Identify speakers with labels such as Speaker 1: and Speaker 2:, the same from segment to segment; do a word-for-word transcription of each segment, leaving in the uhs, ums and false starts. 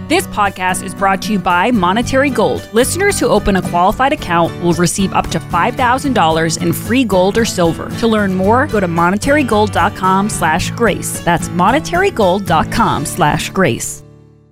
Speaker 1: This podcast is brought to you by Monetary Gold. Listeners who open a qualified account will receive up to five thousand dollars in free gold or silver. To learn more, go to monetarygold.com slash grace. That's monetarygold.com slash grace.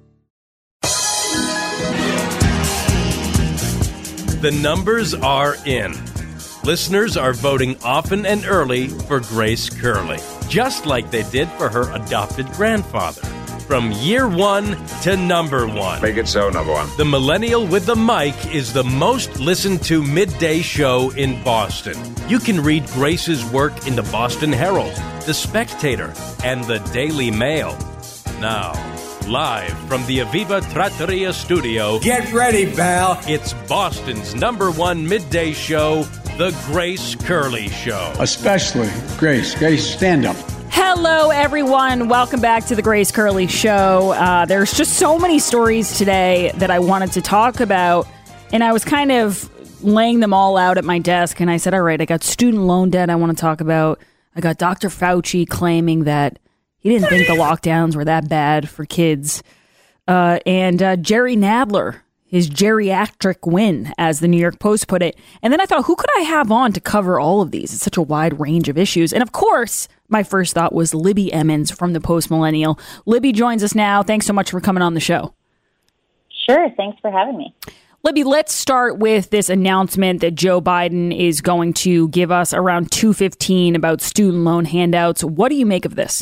Speaker 2: The numbers are in. Listeners are voting often and early for Grace Curley, just like they did for her adopted grandfather. From year one to number one.
Speaker 3: Make it so, number one.
Speaker 2: The Millennial with the Mic is the most listened to midday show in Boston. You can read Grace's work in the Boston Herald, The Spectator, and the Daily Mail. Now, live from the Aviva Trattoria studio.
Speaker 4: Get ready, pal.
Speaker 2: It's Boston's number one midday show, The Grace Curley Show.
Speaker 4: Especially Grace. Grace, stand up.
Speaker 1: Hello, everyone. Welcome back to the Grace Curley Show. Uh, there's just so many stories today that I wanted to talk about, and I was kind of laying them all out at my desk, and I said, all right, I got student loan debt I want to talk about. I got Doctor Fauci claiming that he didn't think the lockdowns were that bad for kids. Uh, and uh, Jerry Nadler, his geriatric win, as the New York Post put it. And then I thought, who could I have on to cover all of these? It's such a wide range of issues. And of course, my first thought was Libby Emmons from the Post Millennial. Libby joins us now. Thanks so much for coming on the show.
Speaker 5: Sure. Thanks for having me.
Speaker 1: Libby, let's start with this announcement that Joe Biden is going to give us around two fifteen about student loan handouts. What do you make of this?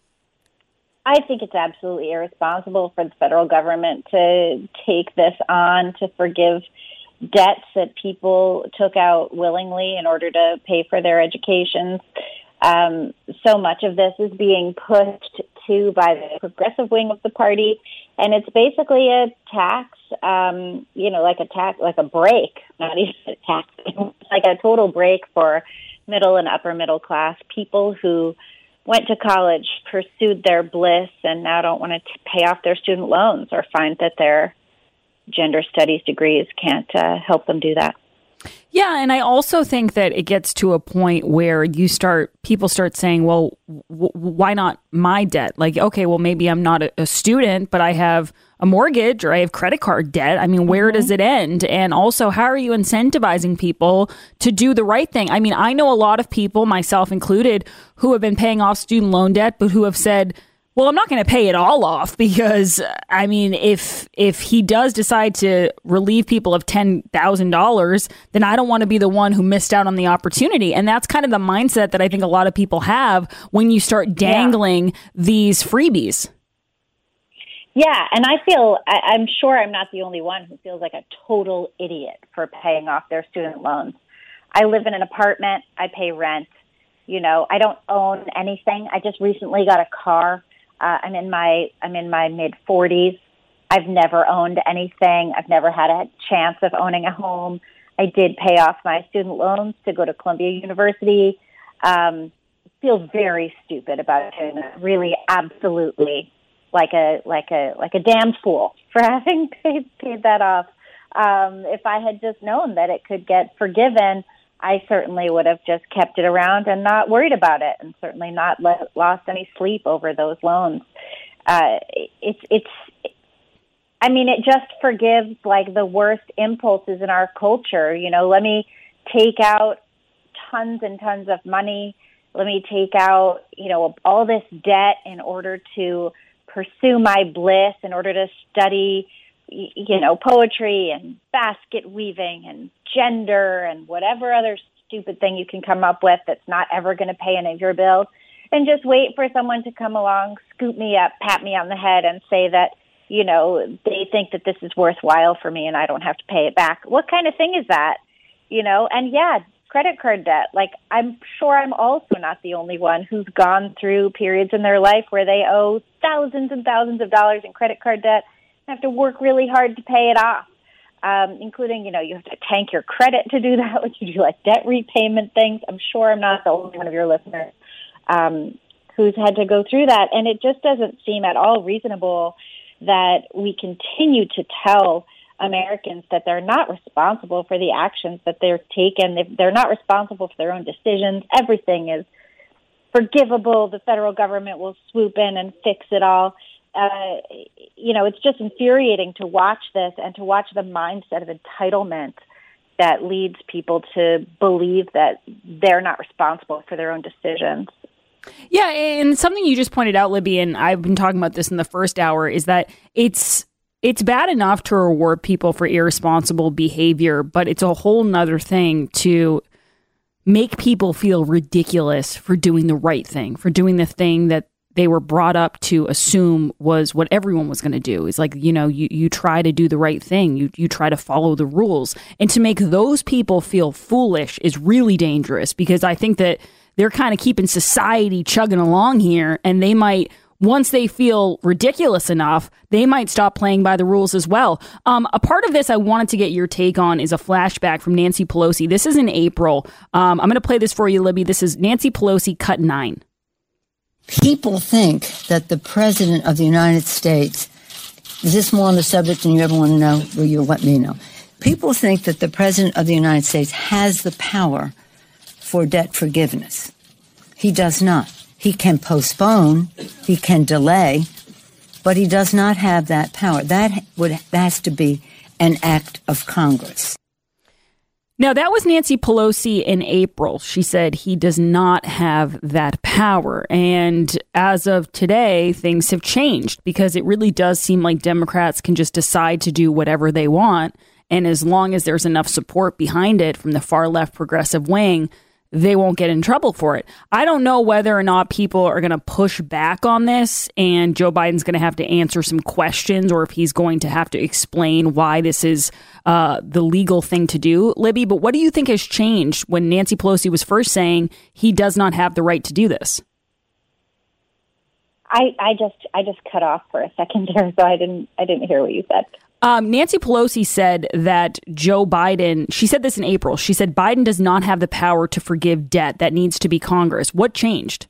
Speaker 5: I think it's absolutely irresponsible for the federal government to take this on, to forgive debts that people took out willingly in order to pay for their educations. Um, so much of this is being pushed to by the progressive wing of the party, and it's basically a tax, um, you know, like a tax, like a break, not even a tax, it's like a total break for middle and upper middle class people who went to college, pursued their bliss, and now don't want to pay off their student loans or find that their gender studies degrees can't uh, help them do that.
Speaker 1: Yeah, and I also think that it gets to a point where you start, people start saying, well, w- why not my debt? Like, okay, well, maybe I'm not a, a student, but I have a mortgage or I have credit card debt. I mean, where mm-hmm. does it end? And also, how are you incentivizing people to do the right thing? I mean, I know a lot of people, myself included, who have been paying off student loan debt, but who have said, well, I'm not going to pay it all off because, I mean, if if he does decide to relieve people of ten thousand dollars, then I don't want to be the one who missed out on the opportunity. And that's kind of the mindset that I think a lot of people have when you start dangling yeah. these freebies.
Speaker 5: Yeah, and I feel, I, I'm sure I'm not the only one who feels like a total idiot for paying off their student loans. I live in an apartment. I pay rent. You know, I don't own anything. I just recently got a car. Uh, I'm in my I'm in my mid forties. I've never owned anything. I've never had a chance of owning a home. I did pay off my student loans to go to Columbia University. Um, feel very stupid about it. Really, absolutely, like a like a like a damn fool for having paid paid that off. Um, if I had just known that it could get forgiven, I certainly would have just kept it around and not worried about it, and certainly not let, lost any sleep over those loans. Uh, it's, it's, I mean, it just forgives like the worst impulses in our culture. You know, let me take out tons and tons of money. Let me take out, you know, all this debt in order to pursue my bliss, in order to study, you know, poetry and basket weaving and gender and whatever other stupid thing you can come up with that's not ever going to pay any of your bills, and just wait for someone to come along, scoop me up, pat me on the head and say that, you know, they think that this is worthwhile for me and I don't have to pay it back. What kind of thing is that? You know, and yeah, credit card debt. Like, I'm sure I'm also not the only one who's gone through periods in their life where they owe thousands and thousands of dollars in credit card debt and have to work really hard to pay it off. Um, including, you know, you have to tank your credit to do that, like you do like debt repayment things. I'm sure I'm not the only one of your listeners um, who's had to go through that. And it just doesn't seem at all reasonable that we continue to tell Americans that they're not responsible for the actions that they're taken. They're not responsible for their own decisions. Everything is forgivable. The federal government will swoop in and fix it all. uh, you know, it's just infuriating to watch this and to watch the mindset of entitlement that leads people to believe that they're not responsible for their own decisions.
Speaker 1: Yeah, and something you just pointed out, Libby, and I've been talking about this in the first hour, is that it's it's bad enough to reward people for irresponsible behavior, but it's a whole nother thing to make people feel ridiculous for doing the right thing, for doing the thing that they were brought up to assume was what everyone was going to do. It's like, you know, you, you try to do the right thing. You, you try to follow the rules. And to make those people feel foolish is really dangerous, because I think that they're kind of keeping society chugging along here, and they might, once they feel ridiculous enough, they might stop playing by the rules as well. Um, a part of this I wanted to get your take on is a flashback from Nancy Pelosi. This is in April. Um, I'm going to play this for you, Libby. This is Nancy Pelosi, cut nine.
Speaker 3: People think that the President of the United States, is this more on the subject than you ever want to know? Well, you'll let me know. People think that the President of the United States has the power for debt forgiveness. He does not. He can postpone, he can delay, but he does not have that power. That would that has to be an act of Congress.
Speaker 1: Now, that was Nancy Pelosi in April. She said he does not have that power. And as of today, things have changed, because it really does seem like Democrats can just decide to do whatever they want. And as long as there's enough support behind it from the far left progressive wing, they won't get in trouble for it. I don't know whether or not people are going to push back on this and Joe Biden's going to have to answer some questions, or if he's going to have to explain why this is uh, the legal thing to do, Libby. But what do you think has changed when Nancy Pelosi was first saying he does not have the right to do this?
Speaker 5: I, I just I just cut off for a second there, so I didn't I didn't hear what you said.
Speaker 1: Um, Nancy Pelosi said that Joe Biden, she said this in April, she said Biden does not have the power to forgive debt. That needs to be Congress. What changed?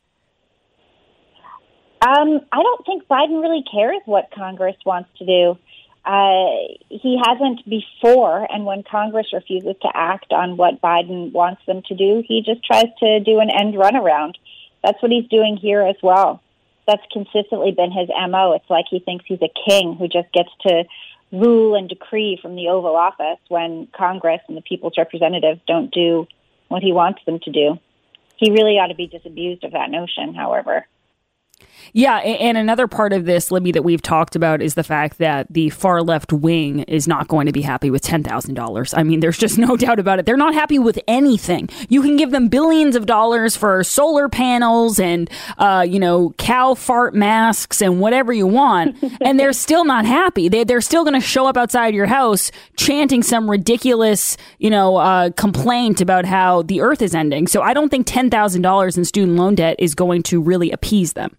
Speaker 5: Um, I don't think Biden really cares what Congress wants to do. Uh, he hasn't before, and when Congress refuses to act on what Biden wants them to do, he just tries to do an end runaround. That's what he's doing here as well. That's consistently been his M O. It's like he thinks he's a king who just gets to rule and decree from the Oval Office when Congress and the people's representatives don't do what he wants them to do. He really ought to be disabused of that notion, however.
Speaker 1: Yeah, and another part of this, Libby, that we've talked about is the fact that the far left wing is not going to be happy with ten thousand dollars. I mean, there's just no doubt about it. They're not happy with anything. You can give them billions of dollars for solar panels and, uh, you know, cow fart masks and whatever you want, and they're still not happy. They, they're still going to show up outside your house chanting some ridiculous, you know, uh, complaint about how the earth is ending. So I don't think ten thousand dollars in student loan debt is going to really appease them.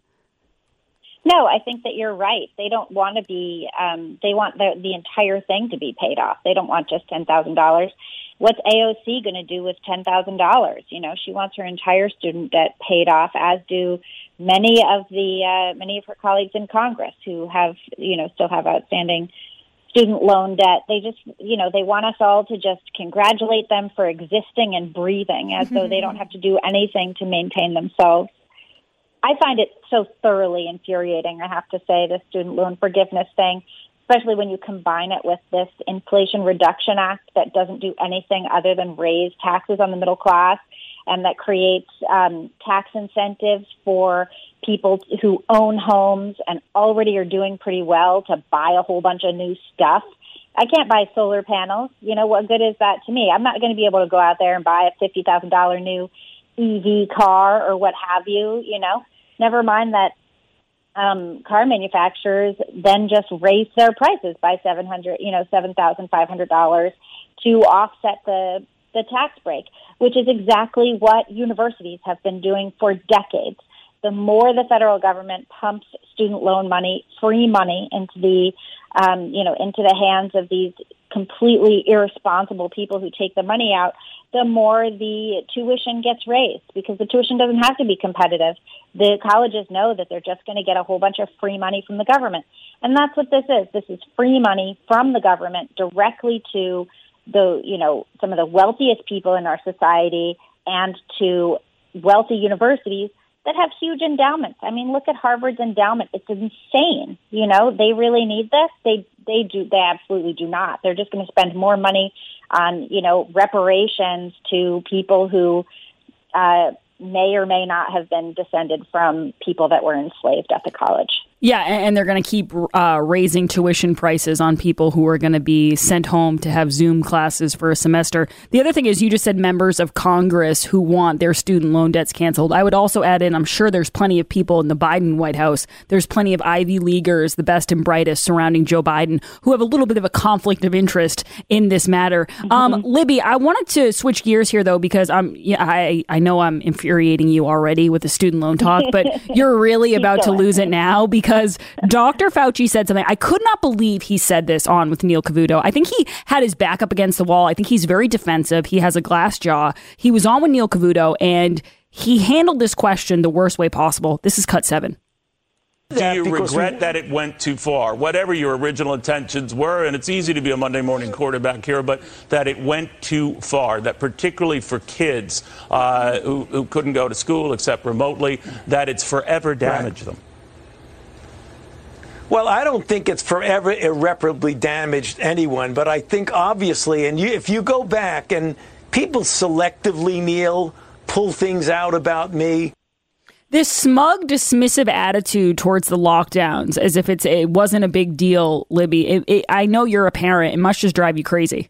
Speaker 5: No, I think that you're right. They don't want to be, um, they want the, the entire thing to be paid off. They don't want just ten thousand dollars. What's A O C going to do with ten thousand dollars? You know, she wants her entire student debt paid off, as do many of the, uh, many of her colleagues in Congress who have, you know, still have outstanding student loan debt. They just, you know, they want us all to just congratulate them for existing and breathing, as though they don't have to do anything to maintain themselves. I find it so thoroughly infuriating, I have to say, the student loan forgiveness thing, especially when you combine it with this Inflation Reduction Act that doesn't do anything other than raise taxes on the middle class, and that creates um, tax incentives for people who own homes and already are doing pretty well to buy a whole bunch of new stuff. I can't buy solar panels. You know, what good is that to me? I'm not going to be able to go out there and buy a fifty thousand dollars new E V car or what have you, you know. Never mind that um, car manufacturers then just raise their prices by seven hundred, you know, seven thousand five hundred dollars to offset the the tax break, which is exactly what universities have been doing for decades. The more the federal government pumps student loan money, free money, into the um, you know into the hands of these completely irresponsible people who take the money out, the more the tuition gets raised, because the tuition doesn't have to be competitive. The colleges know that they're just going to get a whole bunch of free money from the government. And that's what this is. This is free money from the government directly to the, you know, some of the wealthiest people in our society and to wealthy universities that have huge endowments. I mean, look at Harvard's endowment. It's insane. You know, they really need this. They they do. They absolutely do not. They're just going to spend more money on, you know, reparations to people who uh, may or may not have been descended from people that were enslaved at the college.
Speaker 1: Yeah, and they're going to keep uh, raising tuition prices on people who are going to be sent home to have Zoom classes for a semester. The other thing is, you just said members of Congress who want their student loan debts canceled. I would also add in, I'm sure there's plenty of people in the Biden White House. There's plenty of Ivy Leaguers, the best and brightest surrounding Joe Biden, who have a little bit of a conflict of interest in this matter. Mm-hmm. Um, Libby, I wanted to switch gears here, though, because I'm, yeah, I, I know I'm infuriating you already with the student loan talk, but you're really about to lose it now because Because Doctor Fauci said something. I could not believe he said this on with Neil Cavuto. I think he had his back up against the wall. I think he's very defensive. He has a glass jaw. He was on with Neil Cavuto, and he handled this question the worst way possible. This is cut seven.
Speaker 6: Do you regret that it went too far, whatever your original intentions were? And it's easy to be a Monday morning quarterback here, but that it went too far, that particularly for kids uh, who, who couldn't go to school except remotely, that it's forever damaged
Speaker 7: Right.
Speaker 6: them.
Speaker 7: Well, I don't think it's forever irreparably damaged anyone, but I think obviously, and you, if you go back and people selectively, Neil, pull things out about me.
Speaker 1: This smug, dismissive attitude towards the lockdowns, as if it's it wasn't a big deal, Libby. It, it, I know you're a parent. It must just drive you crazy.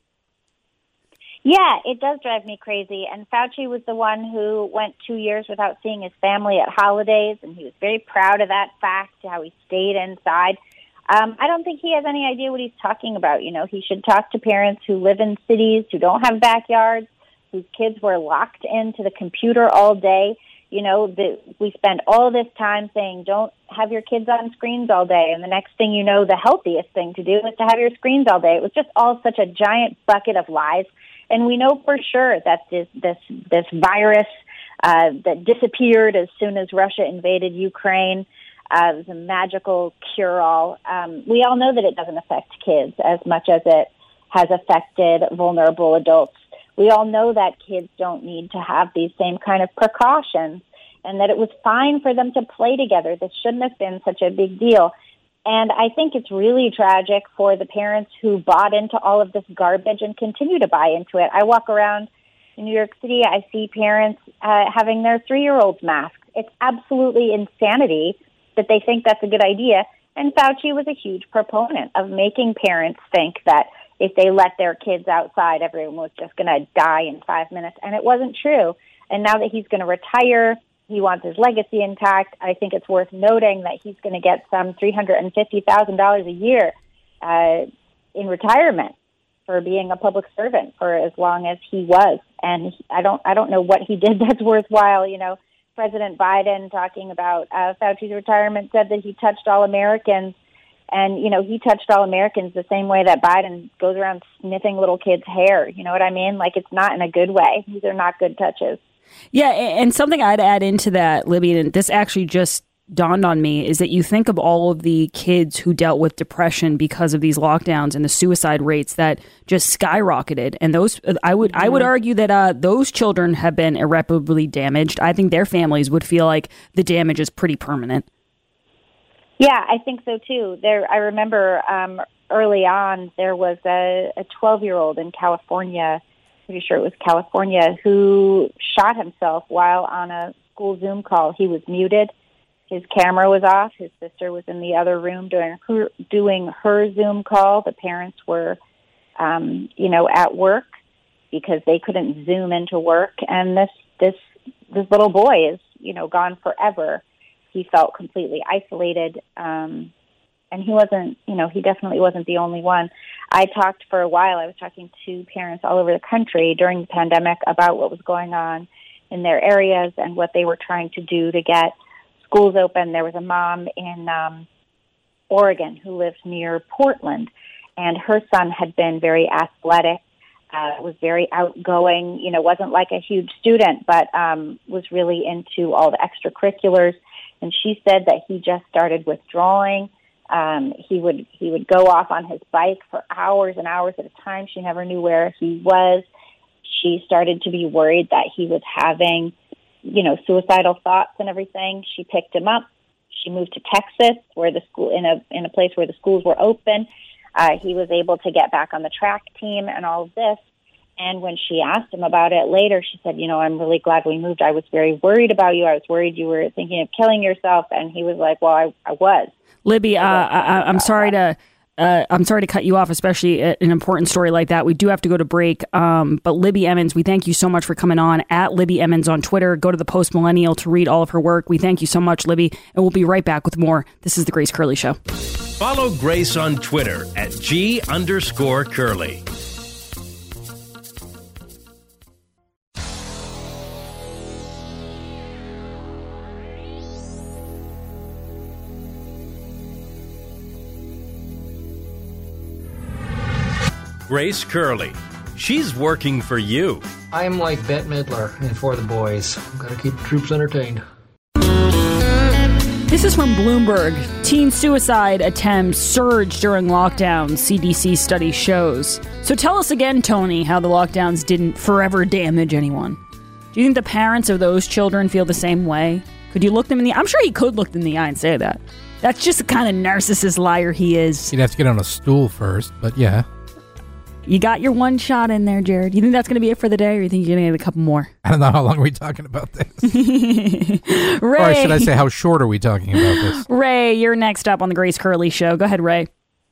Speaker 5: Yeah, it does drive me crazy. And Fauci was the one who went two years without seeing his family at holidays, and he was very proud of that fact, how he stayed inside. Um, I don't think he has any idea what he's talking about. You know, he should talk to parents who live in cities, who don't have backyards, whose kids were locked into the computer all day. You know, the, we spend all this time saying, don't have your kids on screens all day. And the next thing you know, the healthiest thing to do is to have your screens all day. It was just all such a giant bucket of lies. And we know for sure that this this this virus uh, that disappeared as soon as Russia invaded Ukraine uh, was a magical cure-all. Um, we all know that it doesn't affect kids as much as it has affected vulnerable adults. We all know that kids don't need to have these same kind of precautions, and that it was fine for them to play together. This shouldn't have been such a big deal. And I think it's really tragic for the parents who bought into all of this garbage and continue to buy into it. I walk around in New York City, I see parents uh, having their three-year-olds masked. It's absolutely insanity that they think that's a good idea. And Fauci was a huge proponent of making parents think that if they let their kids outside, everyone was just going to die in five minutes. And it wasn't true. And now that he's going to retire, he wants his legacy intact. I think it's worth noting that he's going to get some three hundred fifty thousand dollars a year uh, in retirement for being a public servant for as long as he was. And I don't, I don't know what he did that's worthwhile. You know, President Biden talking about uh, Fauci's retirement said that he touched all Americans. And, you know, he touched all Americans the same way that Biden goes around sniffing little kids' hair. You know what I mean? Like, it's not in a good way. These are not good touches.
Speaker 1: Yeah, and something I'd add into that, Libby, and this actually just dawned on me, is that you think of all of the kids who dealt with depression because of these lockdowns and the suicide rates that just skyrocketed. And those, I would, mm-hmm. I would argue that uh, those children have been irreparably damaged. I think their families would feel like the damage is pretty permanent.
Speaker 5: Yeah, I think so too. There, I remember um, early on there was a twelve-year-old in California. Pretty sure it was California, who shot himself while on a school Zoom call. He was muted. His camera was off. His sister was in the other room doing her, doing her Zoom call. The parents were, um, you know, at work because they couldn't Zoom into work. And this, this, this little boy is, you know, gone forever. He felt completely isolated. Um, And he wasn't, you know, he definitely wasn't the only one. I talked for a while. I was talking to parents all over the country during the pandemic about what was going on in their areas and what they were trying to do to get schools open. There was a mom in um, Oregon who lived near Portland, and her son had been very athletic, uh, was very outgoing, you know, wasn't like a huge student, but um, was really into all the extracurriculars. And she said that he just started withdrawing. Um, he would he would go off on his bike for hours and hours at a time. She never knew where he was. She started to be worried that he was having you know, suicidal thoughts and everything. She picked him up. She moved to Texas, where the school in a in a place where the schools were open. Uh, he was able to get back on the track team and all of this. And when she asked him about it later, she said, you know, I'm really glad we moved. I was very worried about you. I was worried you were thinking of killing yourself. And he was like, well, I, I was.
Speaker 1: Libby, uh, I, I'm sorry to uh, I'm sorry to cut you off, especially an important story like that. We do have to go to break. Um, but Libby Emmons, we thank you so much for coming on. At Libby Emmons on Twitter. Go to the Post Millennial to read all of her work. We thank you so much, Libby. And we'll be right back with more. This is The Grace Curley Show.
Speaker 2: Follow Grace on Twitter at G underscore Curley. Grace Curley. She's working for you.
Speaker 8: I'm like Bette Midler in For the Boys. Gotta keep the troops entertained.
Speaker 1: This is from Bloomberg. Teen suicide attempts surge during lockdowns, C D C study shows. So tell us again, Tony, how the lockdowns didn't forever damage anyone. Do you think the parents of those children feel the same way? Could you look them in the eye? I'm sure he could look them in the eye and say that. That's just the kind of narcissist liar he is.
Speaker 9: He'd have to get on a stool first, but yeah.
Speaker 1: You got your one shot in there, Jared. You think that's going to be it for the day, or you think you're going to get a couple more?
Speaker 9: I don't know. How long are we talking about this?
Speaker 1: Ray.
Speaker 9: Or should I say, how short are we talking about this?
Speaker 1: Ray, you're next up on the Grace Curley Show. Go ahead, Ray.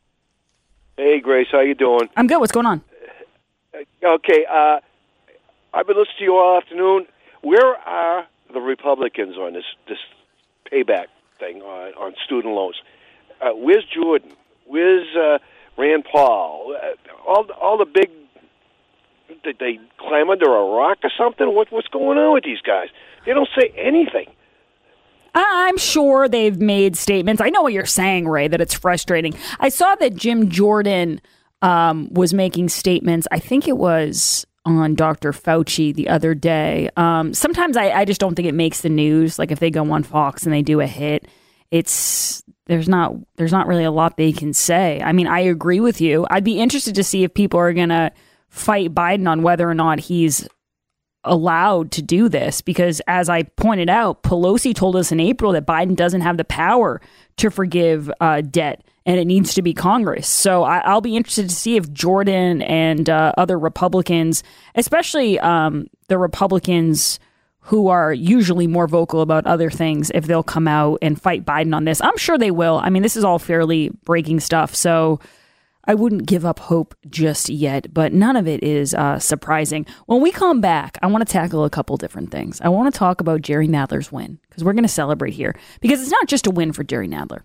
Speaker 10: Hey, Grace. How you doing?
Speaker 1: I'm good. What's going on?
Speaker 10: Okay. Uh, I've been listening to you all afternoon. Where are the Republicans on this, this payback thing on, on student loans? Uh, where's Jordan? Where's... Uh, Rand Paul, uh, all all the big, did they climb under a rock or something? What what's going on with these guys? They don't say anything.
Speaker 1: I'm sure they've made statements. I know what you're saying, Ray, that it's frustrating. I saw that Jim Jordan um, was making statements. I think it was on Doctor Fauci the other day. Um, sometimes I, I just don't think it makes the news. Like if they go on Fox and they do a hit, it's there's not there's not really a lot they can say. I mean, I agree with you. I'd be interested to see if people are going to fight Biden on whether or not he's allowed to do this, because as I pointed out, Pelosi told us in April that Biden doesn't have the power to forgive uh, debt, and it needs to be Congress. So I, I'll be interested to see if Jordan and uh, other Republicans, especially um, the Republicans who are usually more vocal about other things, if they'll come out and fight Biden on this. I'm sure they will. I mean, this is all fairly breaking stuff, so I wouldn't give up hope just yet, but none of it is uh, surprising. When we come back, I want to tackle a couple different things. I want to talk about Jerry Nadler's win, because we're going to celebrate here, because it's not just a win for Jerry Nadler.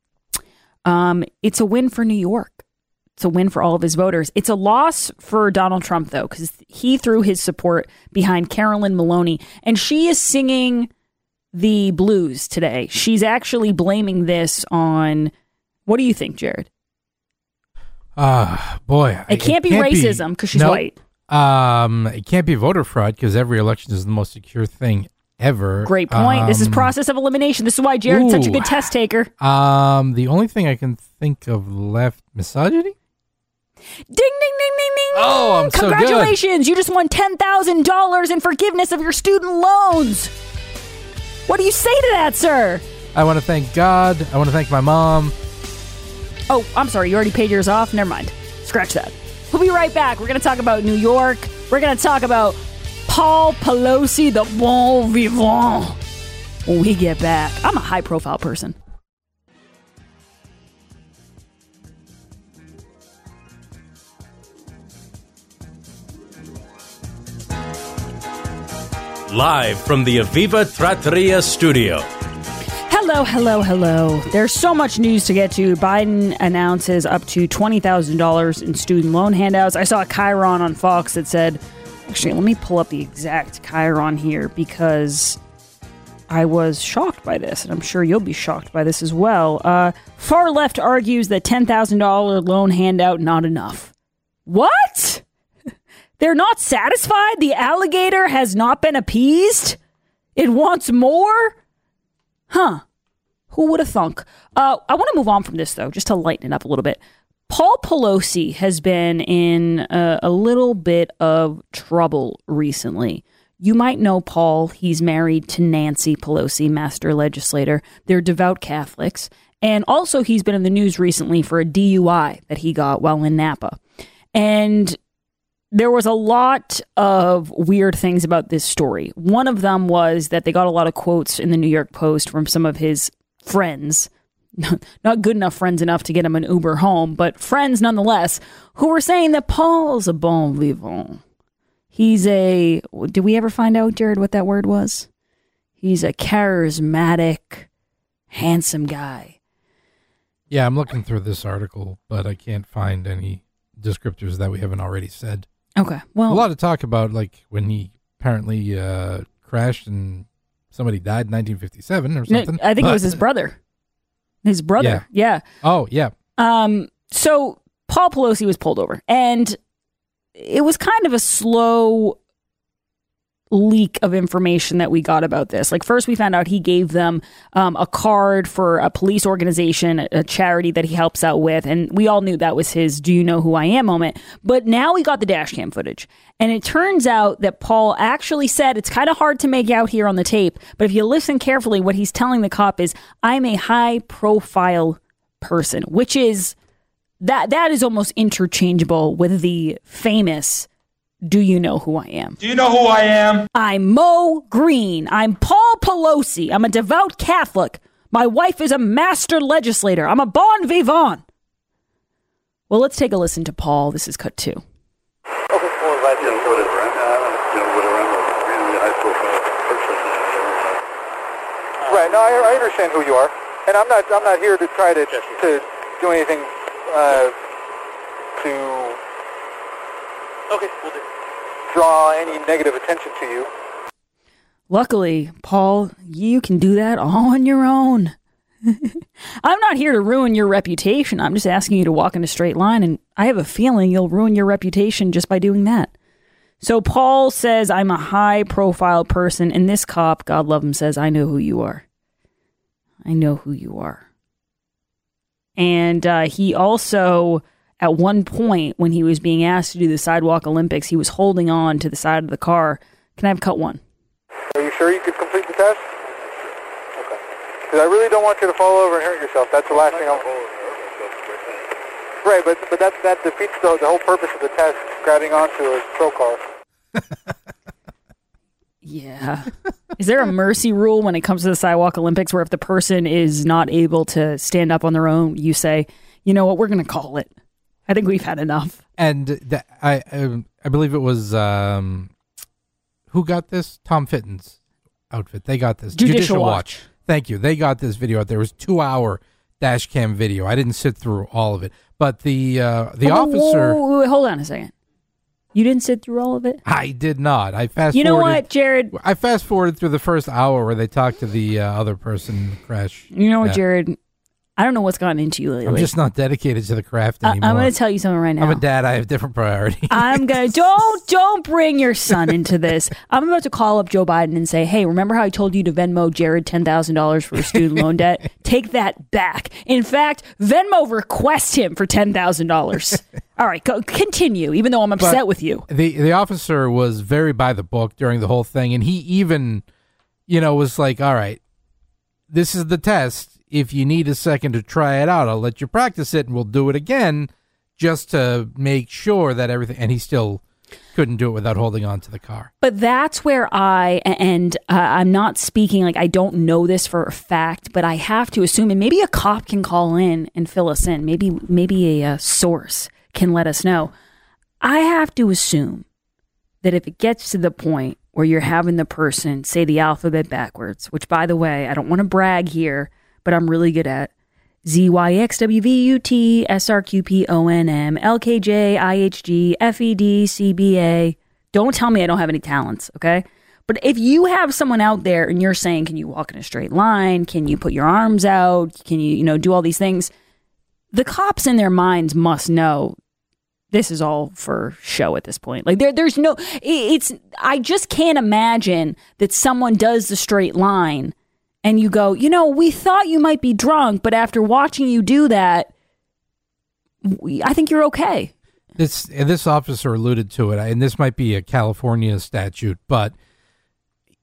Speaker 1: Um, it's a win for New York. It's a win for all of his voters. It's a loss for Donald Trump, though, because he threw his support behind Carolyn Maloney, and she is singing the blues today. She's actually blaming this on, what do you think, Jared?
Speaker 9: Ah, uh, boy.
Speaker 1: It can't it be can't racism because she's
Speaker 9: nope.
Speaker 1: white.
Speaker 9: Um, it can't be voter fraud because every election is the most secure thing ever.
Speaker 1: Great point. Um, this is process of elimination. This is why Jared's
Speaker 9: ooh,
Speaker 1: such a good test taker.
Speaker 9: Um, the only thing I can think of left, misogyny?
Speaker 1: Ding, ding, ding, ding, ding.
Speaker 9: Oh, I'm so good.
Speaker 1: Congratulations. You just won ten thousand dollars in forgiveness of your student loans. What do you say to that, sir?
Speaker 9: I want to thank God. I want to thank my mom.
Speaker 1: Oh, I'm sorry. You already paid yours off? Never mind. Scratch that. We'll be right back. We're going to talk about New York. We're going to talk about Paul Pelosi, the bon vivant, when we get back. I'm a high-profile person.
Speaker 2: Live from the Aviva Trattoria studio.
Speaker 1: Hello, hello, hello. There's so much news to get to. Biden announces up to twenty thousand dollars in student loan handouts. I saw a Chiron on Fox that said, actually, let me pull up the exact Chiron here because I was shocked by this, and I'm sure you'll be shocked by this as well. Uh, far left argues that ten thousand dollars loan handout not enough. What? They're not satisfied? The alligator has not been appeased? It wants more? Huh. Who would have thunk? Uh, I want to move on from this, though, just to lighten it up a little bit. Paul Pelosi has been in a, a little bit of trouble recently. You might know Paul. He's married to Nancy Pelosi, master legislator. They're devout Catholics. And also he's been in the news recently for a D U I that he got while in Napa. And there was a lot of weird things about this story. One of them was that they got a lot of quotes in the New York Post from some of his friends, not good enough friends enough to get him an Uber home, but friends nonetheless, who were saying that Paul's a bon vivant. He's a, did we ever find out, Jared, what that word was? He's a charismatic, handsome guy.
Speaker 9: Yeah, I'm looking through this article, but I can't find any descriptors that we haven't already said.
Speaker 1: Okay, well.
Speaker 9: A lot of talk about, like, when he apparently uh, crashed and somebody died in nineteen fifty-seven or something.
Speaker 1: I think
Speaker 9: but,
Speaker 1: it was his brother. His brother, yeah. yeah.
Speaker 9: Oh, yeah.
Speaker 1: Um. So Paul Pelosi was pulled over, and it was kind of a slow leak of information that we got about this. Like, first we found out he gave them um, a card for a police organization, a, a charity that he helps out with, and we all knew that was his "do you know who I am" moment. But now we got the dash cam footage, and it turns out that Paul actually said, it's kind of hard to make out here on the tape, but if you listen carefully, what he's telling the cop is, I'm a high profile person, which is That that is almost interchangeable with the famous, do you know who I am?
Speaker 11: Do you know who I am?
Speaker 1: I'm Mo Green. I'm Paul Pelosi. I'm a devout Catholic. My wife is a master legislator. I'm a bon vivant. Well, let's take a listen to Paul. This is cut two.
Speaker 12: Okay, well, I didn't know whatever. I'm, I'm, you know, whatever. I'm a really high profile person.
Speaker 13: Right. No, I, I understand who you are, and I'm not. I'm not here to try to to do anything. Uh, to
Speaker 12: okay, we'll do.
Speaker 13: Draw any negative attention to you.
Speaker 1: Luckily, Paul, you can do that all on your own. I'm not here to ruin your reputation. I'm just asking you to walk in a straight line, and I have a feeling you'll ruin your reputation just by doing that. So Paul says, I'm a high-profile person, and this cop, God love him, says, I know who you are. I know who you are. And uh, he also, at one point, when he was being asked to do the Sidewalk Olympics, he was holding on to the side of the car. Can I have cut one?
Speaker 13: Are you sure you could complete the test? Okay. Because I really don't want you to fall over and hurt yourself. That's the last thing I'm... Right, but but that, that defeats the, the whole purpose of the test, grabbing onto a patrol car.
Speaker 1: Yeah. Is there a mercy rule when it comes to the Sidewalk Olympics where if the person is not able to stand up on their own, you say, you know what, we're going to call it. I think we've had enough.
Speaker 9: And the, I um, I believe it was, um, who got this? Tom Fitton's outfit. They got this.
Speaker 1: Judicial, Judicial Watch. Watch.
Speaker 9: Thank you. They got this video out there. It was two-hour dash cam video. I didn't sit through all of it. But the uh, the
Speaker 1: oh,
Speaker 9: officer...
Speaker 1: Whoa, whoa, whoa, hold on a second. You didn't sit through all of it?
Speaker 9: I did not. I fast
Speaker 1: You know
Speaker 9: forwarded,
Speaker 1: what, Jared?
Speaker 9: I fast forwarded through the first hour where they talked to the uh, other person crash.
Speaker 1: You know what,
Speaker 9: yeah.
Speaker 1: Jared? I don't know what's gotten into you lately.
Speaker 9: I'm just not dedicated to the craft anymore.
Speaker 1: I, I'm going to tell you something right now.
Speaker 9: I'm a dad. I have different priorities.
Speaker 1: I'm going to, don't, don't bring your son into this. I'm about to call up Joe Biden and say, hey, remember how I told you to Venmo Jared ten thousand dollars for a student loan debt? Take that back. In fact, Venmo request him for ten thousand dollars. All right, go, continue, even though I'm upset but with you.
Speaker 9: The, the officer was very by the book during the whole thing, and he even, you know, was like, all right, this is the test. If you need a second to try it out, I'll let you practice it, and we'll do it again just to make sure that everything... And he still couldn't do it without holding on to the car.
Speaker 1: But that's where I... And uh, I'm not speaking like I don't know this for a fact, but I have to assume, and maybe a cop can call in and fill us in. Maybe, maybe a, a source can let us know. I have to assume that if it gets to the point where you're having the person say the alphabet backwards, which, by the way, I don't want to brag here, but I'm really good at Z Y X W V U T S R Q P O N M L K J I H G F E D C B A. Don't tell me I don't have any talents, okay? But if you have someone out there and you're saying, can you walk in a straight line? Can you put your arms out? Can you, you know, do all these things? The cops in their minds must know this is all for show at this point. Like there, there's no, it's, I just can't imagine that someone does the straight line and you go, you know, we thought you might be drunk, but after watching you do that, we, I think you're okay.
Speaker 9: This this officer alluded to it, and this might be a California statute, but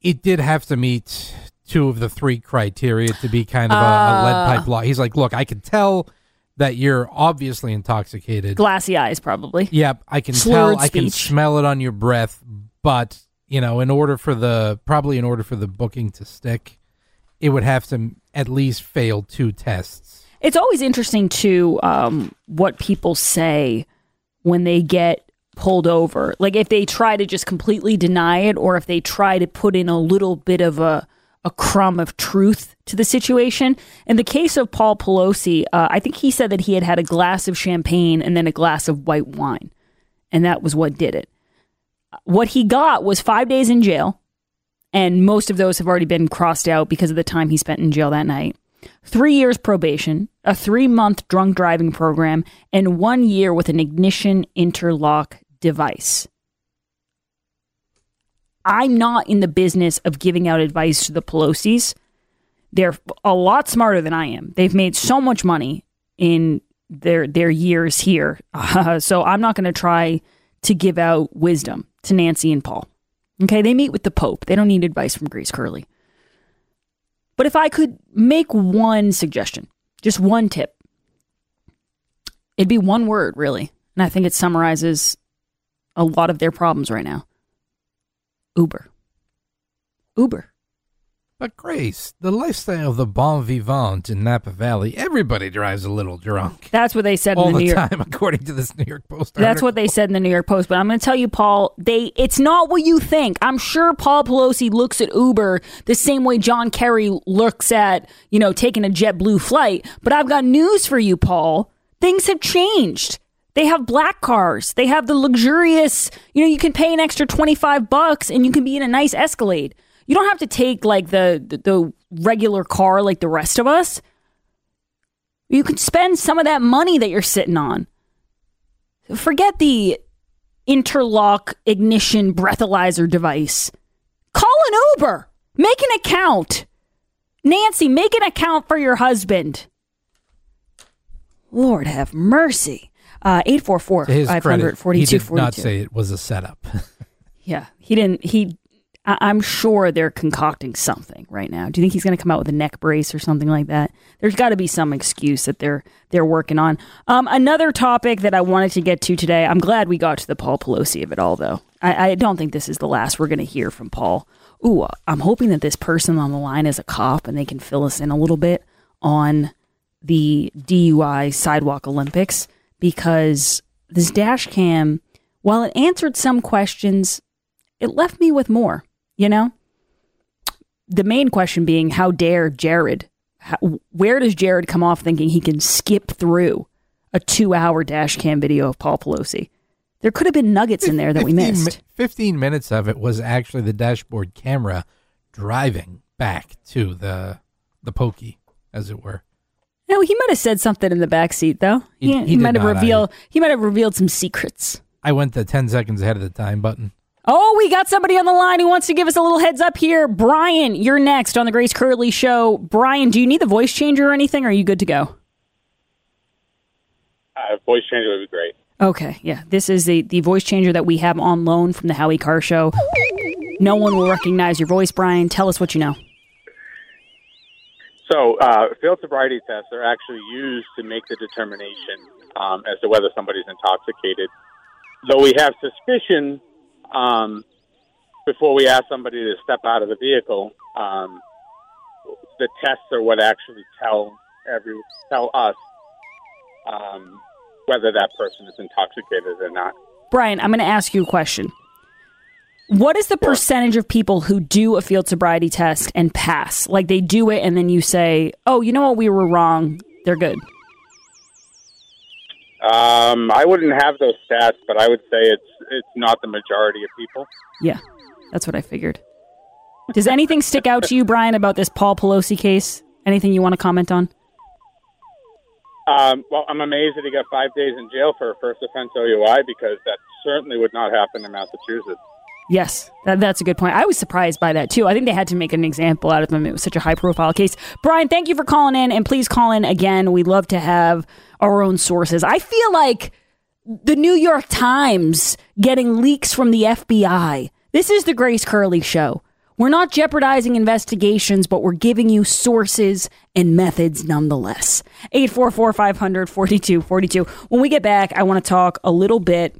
Speaker 9: it did have to meet two of the three criteria to be kind of a, a lead pipe law. He's like, look, I can tell that you're obviously intoxicated.
Speaker 1: Glassy eyes, probably.
Speaker 9: Yep, I can
Speaker 1: Slurred
Speaker 9: tell. I can
Speaker 1: speech.
Speaker 9: smell it on your breath. But, you know, in order for the, probably in order for the booking to stick, it would have to at least fail two tests.
Speaker 1: It's always interesting, too, um, what people say when they get pulled over. Like, if they try to just completely deny it, or if they try to put in a little bit of a, a crumb of truth to the situation. In the case of Paul Pelosi, uh, I think he said that he had had a glass of champagne and then a glass of white wine. And that was what did it. What he got was five days in jail. And most of those have already been crossed out because of the time he spent in jail that night. Three years probation, a three-month drunk driving program, and one year with an ignition interlock device. I'm not in the business of giving out advice to the Pelosi's. They're a lot smarter than I am. They've made so much money in their their years here. Uh, so I'm not going to try to give out wisdom to Nancy and Paul. Okay, they meet with the Pope. They don't need advice from Grace Curley. But if I could make one suggestion, just one tip, it'd be one word, really. And I think it summarizes a lot of their problems right now. Uber. Uber.
Speaker 9: But Grace, the lifestyle of the bon vivant in Napa Valley, everybody drives a little drunk.
Speaker 1: That's what they said
Speaker 9: all
Speaker 1: in the,
Speaker 9: the
Speaker 1: New York
Speaker 9: time, according to this New York Post
Speaker 1: That's
Speaker 9: article.
Speaker 1: what they said in the New York Post. But I'm going to tell you, Paul, they it's not what you think. I'm sure Paul Pelosi looks at Uber the same way John Kerry looks at, you know, taking a JetBlue flight. But I've got news for you, Paul. Things have changed. They have black cars. They have the luxurious, you know, you can pay an extra twenty-five bucks and you can be in a nice Escalade. You don't have to take like the, the, the regular car like the rest of us. You can spend some of that money that you're sitting on. Forget the interlock ignition breathalyzer device. Call an Uber. Make an account. Nancy, make an account for your husband. Lord have mercy. Uh, eight four four, five hundred, forty-two forty-two.
Speaker 9: He did not say it was a setup.
Speaker 1: Yeah, he didn't. He, I, I'm sure they're concocting something right now. Do you think he's going to come out with a neck brace or something like that? There's got to be some excuse that they're they're working on. Um, another topic that I wanted to get to today. I'm glad we got to the Paul Pelosi of it all, though. I, I don't think this is the last we're going to hear from Paul. Ooh, I'm hoping that this person on the line is a cop and they can fill us in a little bit on the D U I Sidewalk Olympics. Because this dash cam, while it answered some questions, it left me with more, you know? The main question being, how dare Jared? How, where does Jared come off thinking he can skip through a two-hour dash cam video of Paul Pelosi? There could have been nuggets in there that we missed.
Speaker 9: fifteen minutes of it was actually the dashboard camera driving back to the the pokey, as it were.
Speaker 1: No, he might have said something in the back seat, though. He,
Speaker 9: He-
Speaker 1: he,
Speaker 9: he
Speaker 1: might
Speaker 9: did
Speaker 1: have
Speaker 9: not,
Speaker 1: revealed. He might have revealed some secrets.
Speaker 9: I went the ten seconds ahead of the time button.
Speaker 1: Oh, we got somebody on the line who wants to give us a little heads up here. Brian, you're next on the Grace Curley Show. Brian, do you need the voice changer or anything? Or are you good to go?
Speaker 11: Uh, voice changer would be great.
Speaker 1: Okay, yeah. This is the, the voice changer that we have on loan from the Howie Carr Show. No one will recognize your voice, Brian. Tell us what you know.
Speaker 11: So, uh, field sobriety tests are actually used to make the determination um, as to whether somebody's intoxicated. Though we have suspicion um, before we ask somebody to step out of the vehicle, um, the tests are what actually tell every tell us um, whether that person is intoxicated or not.
Speaker 1: Brian, I'm going to ask you a question. What is the percentage of people who do a field sobriety test and pass? Like they do it and then you say, oh, you know what? We were wrong. They're good.
Speaker 11: Um, I wouldn't have those stats, but I would say it's it's not the majority of people.
Speaker 1: Yeah, that's what I figured. Does anything stick out to you, Brian, about this Paul Pelosi case? Anything you want to comment on?
Speaker 11: Um, well, I'm amazed that he got five days in jail for a first offense O U I because that certainly would not happen in Massachusetts.
Speaker 1: Yes, that, that's a good point. I was surprised by that, too. I think they had to make an example out of him. It was such a high-profile case. Brian, thank you for calling in, and please call in again. We'd love to have our own sources. I feel like the New York Times getting leaks from the F B I. This is the Grace Curley Show. We're not jeopardizing investigations, but we're giving you sources and methods nonetheless. eight four four, five hundred, forty-two forty-two. When we get back, I want to talk a little bit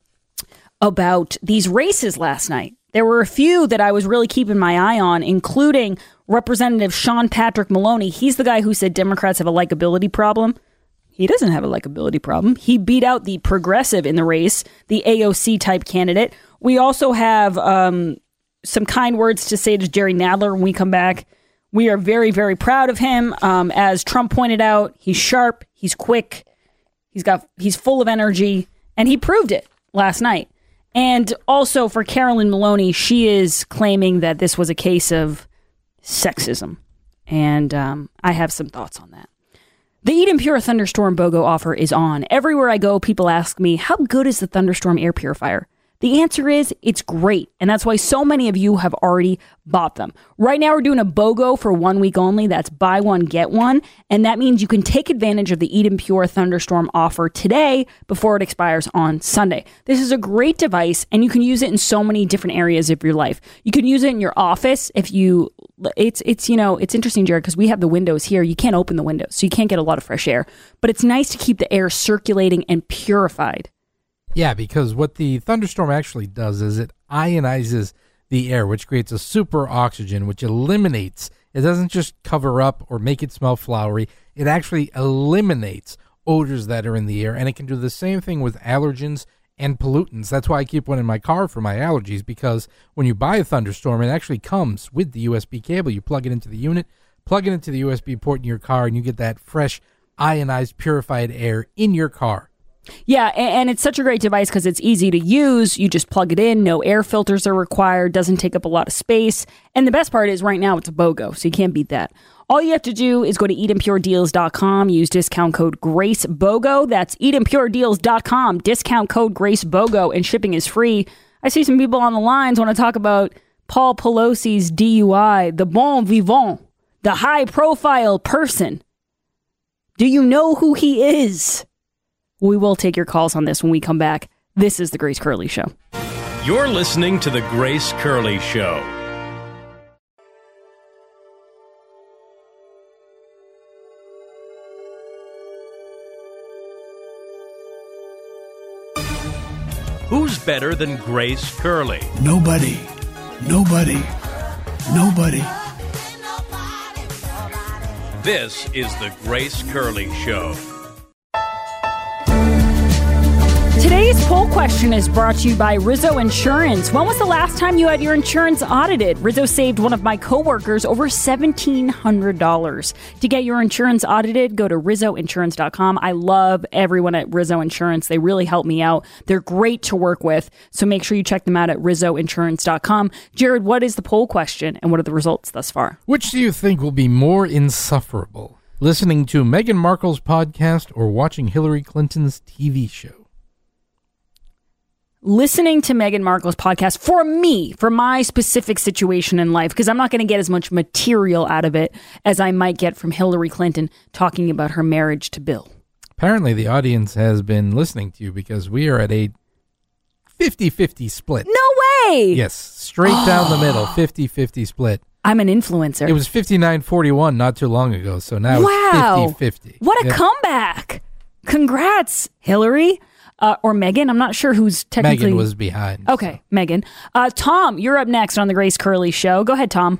Speaker 1: about these races last night. There were a few that I was really keeping my eye on, including Representative Sean Patrick Maloney. He's the guy who said Democrats have a likability problem. He doesn't have a likability problem. He beat out the progressive in the race, the A O C type candidate. We also have um, some kind words to say to Jerry Nadler when we come back. We are very, very proud of him. Um, as Trump pointed out, he's sharp, he's quick, he's got, he's full of energy, and he proved it last night. And also for Carolyn Maloney, she is claiming that this was a case of sexism. And um, I have some thoughts on that. The Eden Pure Thunderstorm BOGO offer is on. Everywhere I go, people ask me, how good is the Thunderstorm air purifier? The answer is it's great, and that's why so many of you have already bought them. Right now, we're doing a BOGO for one week only. That's buy one, get one, and that means you can take advantage of the Eden Pure Thunderstorm offer today before it expires on Sunday. This is a great device, and you can use it in so many different areas of your life. You can use it in your office if you, it's, it's you know, it's interesting, Jared, because we have the windows here. You can't open the windows, so you can't get a lot of fresh air, but it's nice to keep the air circulating and purified.
Speaker 9: Yeah, because what the thunderstorm actually does is it ionizes the air, which creates a super oxygen, which eliminates, it doesn't just cover up or make it smell flowery, it actually eliminates odors that are in the air, and it can do the same thing with allergens and pollutants. That's why I keep one in my car for my allergies, because when you buy a thunderstorm, it actually comes with the U S B cable. You plug it into the unit, plug it into the U S B port in your car, and you get that fresh, ionized, purified air in your car.
Speaker 1: Yeah, and it's such a great device because it's easy to use. You just plug it in. No air filters are required. Doesn't take up a lot of space. And the best part is right now it's a BOGO, so you can't beat that. All you have to do is go to eden pure deals dot com. Use discount code GRACEBOGO. That's eden pure deals dot com. Discount code GRACEBOGO, and shipping is free. I see some people on the lines want to talk about Paul Pelosi's D U I, the bon vivant, the high-profile person. Do you know who he is? We will take your calls on this when we come back. This is The Grace Curley Show.
Speaker 2: You're listening to The Grace Curley Show. Who's better than Grace Curley?
Speaker 4: Nobody. Nobody. Nobody.
Speaker 2: This is The Grace Curley Show.
Speaker 1: Today's poll question is brought to you by Rizzo Insurance. When was the last time you had your insurance audited? Rizzo saved one of my coworkers over seventeen hundred dollars. To get your insurance audited, go to rizzo insurance dot com. I love everyone at Rizzo Insurance. They really help me out. They're great to work with, so make sure you check them out at rizzo insurance dot com. Jared, what is the poll question, and what are the results thus far?
Speaker 9: Which do you think will be more insufferable, listening to Meghan Markle's podcast or watching Hillary Clinton's T V show?
Speaker 1: Listening to Meghan Markle's podcast for me, for my specific situation in life, because I'm not going to get as much material out of it as I might get from Hillary Clinton talking about her marriage to Bill.
Speaker 9: Apparently the audience has been listening to you because we are at a fifty-fifty split.
Speaker 1: No way!
Speaker 9: Yes, straight down the middle, fifty-fifty split.
Speaker 1: I'm an influencer.
Speaker 9: It was fifty-nine forty-one not too long ago, so now
Speaker 1: wow.
Speaker 9: it's fifty-fifty.
Speaker 1: What a
Speaker 9: yep.
Speaker 1: comeback! Congrats, Hillary. Uh, or Megan. I'm not sure who's technically...
Speaker 9: Megan was behind.
Speaker 1: Okay, so. Megan. Uh, Tom, you're up next on The Grace Curley Show. Go ahead, Tom.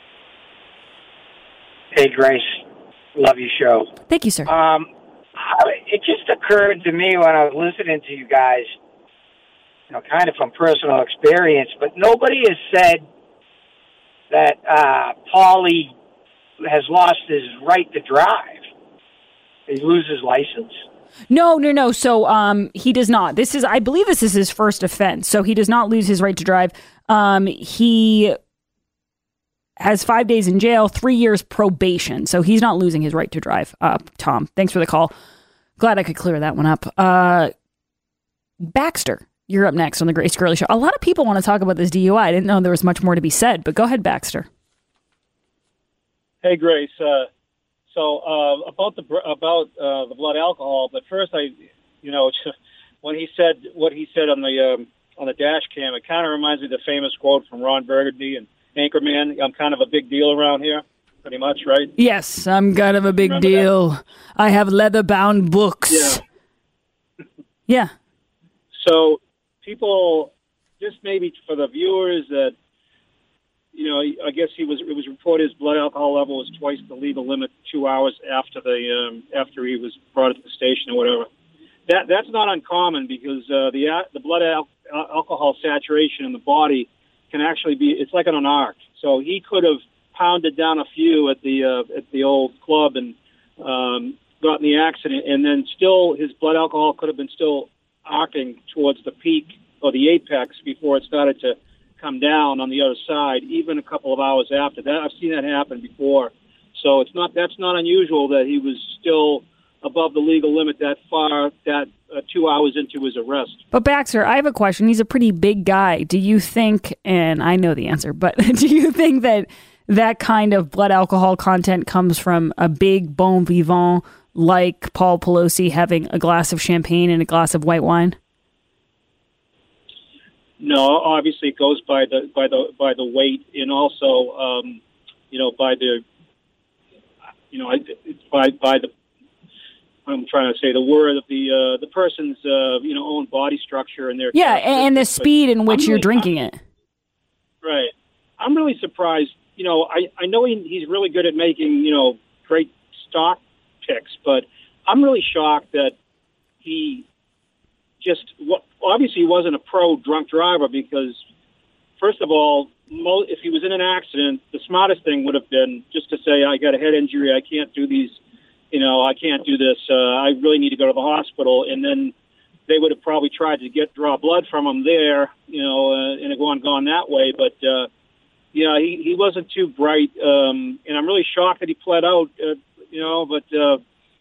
Speaker 14: Hey, Grace. Love your show.
Speaker 1: Thank you, sir.
Speaker 14: Um, it just occurred to me when I was listening to you guys, you know, kind of from personal experience, but nobody has said that uh, Paulie has lost his right to drive. Did he lose his license?
Speaker 1: No, no, no. So um, he does not. This is, I believe this is his first offense. So he does not lose his right to drive. Um, he has five days in jail, three years probation. So he's not losing his right to drive. Uh, Tom, thanks for the call. Glad I could clear that one up. Uh, Baxter, you're up next on The Grace Curley Show. A lot of people want to talk about this D U I. I didn't know there was much more to be said, but go ahead, Baxter.
Speaker 15: Hey, Grace. Uh, So uh, about the about uh, the blood alcohol, but first I, you know, when he said what he said on the um, on the dash cam, it kind of reminds me of the famous quote from Ron Burgundy and Anchorman. I'm kind of a big deal around here, pretty much, right?
Speaker 1: Yes, I'm kind of a big
Speaker 15: Remember
Speaker 1: deal.
Speaker 15: that?
Speaker 1: I have leather-bound books.
Speaker 15: Yeah.
Speaker 1: Yeah.
Speaker 15: So people, just maybe for the viewers that, you know, I guess he was. It was reported his blood alcohol level was twice the legal limit two hours after the um, after he was brought to the station or whatever. That that's not uncommon because uh, the the blood al- alcohol saturation in the body can actually be. It's like on an arc. So he could have pounded down a few at the uh, at the old club and um, got in the accident, and then still his blood alcohol could have been still arcing towards the peak or the apex before it started to come down on the other side, even a couple of hours after that. I've seen that happen before. So it's not that's not unusual that he was still above the legal limit that far, that uh, two hours into his arrest.
Speaker 1: But Baxter, I have a question. He's a pretty big guy. Do you think, and I know the answer, but do you think that that kind of blood alcohol content comes from a big bon vivant like Paul Pelosi having a glass of champagne and a glass of white wine?
Speaker 15: No, obviously it goes by the by the by the weight, and also, um, you know, by the, you know, by by the. I'm trying to say the word of the uh, the person's uh, you know own body structure and their
Speaker 1: yeah, and the speed in which
Speaker 15: I'm
Speaker 1: you're
Speaker 15: really,
Speaker 1: drinking it.
Speaker 15: Right. I'm really surprised. You know, I I know he, he's really good at making you know great stock picks, but I'm really shocked that he just obviously he wasn't a pro drunk driver because, first of all, if he was in an accident, the smartest thing would have been just to say, I got a head injury, I can't do these, you know, I can't do this, uh, I really need to go to the hospital, and then they would have probably tried to get draw blood from him there, you know, uh, and have gone, gone that way, but, uh, yeah, he, he wasn't too bright, um, and I'm really shocked that he pled out, uh, you know, but uh,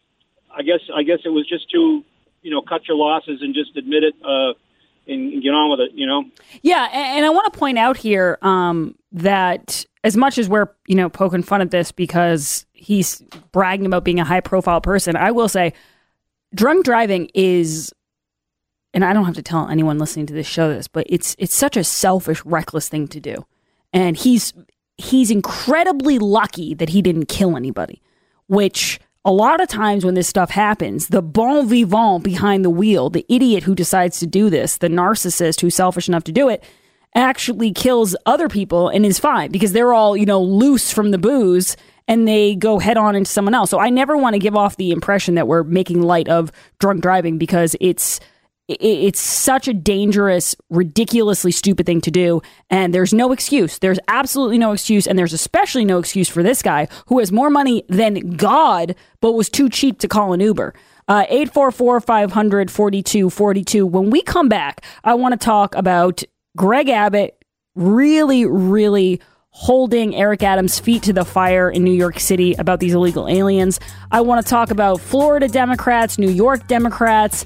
Speaker 15: I guess I guess it was just too, you know, cut your losses and just admit it uh, and, and get on with it, you know?
Speaker 1: Yeah, and, and I want to point out here um, that as much as we're, you know, poking fun at this because he's bragging about being a high-profile person, I will say drunk driving is, and I don't have to tell anyone listening to this show this, but it's it's such a selfish, reckless thing to do. And he's he's incredibly lucky that he didn't kill anybody, which a lot of times when this stuff happens, the bon vivant behind the wheel, the idiot who decides to do this, the narcissist who's selfish enough to do it, actually kills other people and is fine because they're all, you know, loose from the booze and they go head on into someone else. So I never want to give off the impression that we're making light of drunk driving because it's it's such a dangerous, ridiculously stupid thing to do. And there's no excuse. There's absolutely no excuse. And there's especially no excuse for this guy who has more money than God, but was too cheap to call an Uber. Uh, eight four four, five hundred, forty-two forty-two. When we come back, I want to talk about Greg Abbott really, really holding Eric Adams' feet to the fire in New York City about these illegal aliens. I want to talk about Florida Democrats, New York Democrats,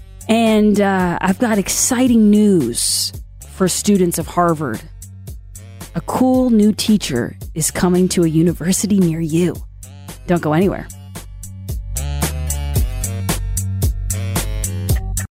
Speaker 1: and uh, I've got exciting news for students of Harvard. A cool new teacher is coming to a university near you. Don't go anywhere.